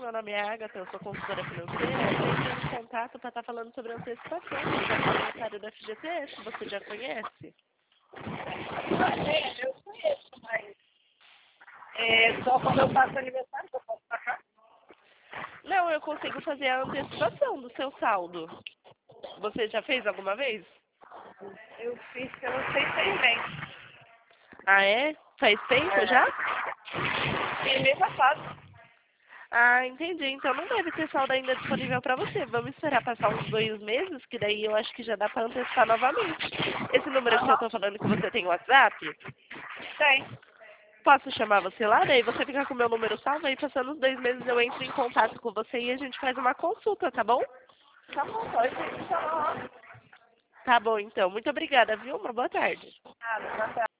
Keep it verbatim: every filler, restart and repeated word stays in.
meu nome é Agatha, eu sou consultora financeira. Eu entrei em contato para estar falando sobre antecipação do aniversário da F G T S, você já conhece? Ah, é, eu conheço, mas é, só quando eu faço aniversário que eu posso pagar. Não, eu consigo fazer a antecipação do seu saldo. Você já fez alguma vez? Eu fiz pelo seis seis bem. Ah, é? Faz tempo É. já? E mês passado. Ah, entendi. Então não deve ter saldo ainda disponível para você. Vamos esperar passar uns dois meses, que daí eu acho que já dá para antecipar novamente. Esse número que eu Aham. estou falando que você tem WhatsApp, Tem. posso chamar você lá? Daí você fica com o meu número salvo, aí passando os dois meses eu entro em contato com você e a gente faz uma consulta, tá bom? Tá bom, pode chamar. Tá bom, então. Muito obrigada, viu? Uma boa tarde. Nada, tá certo.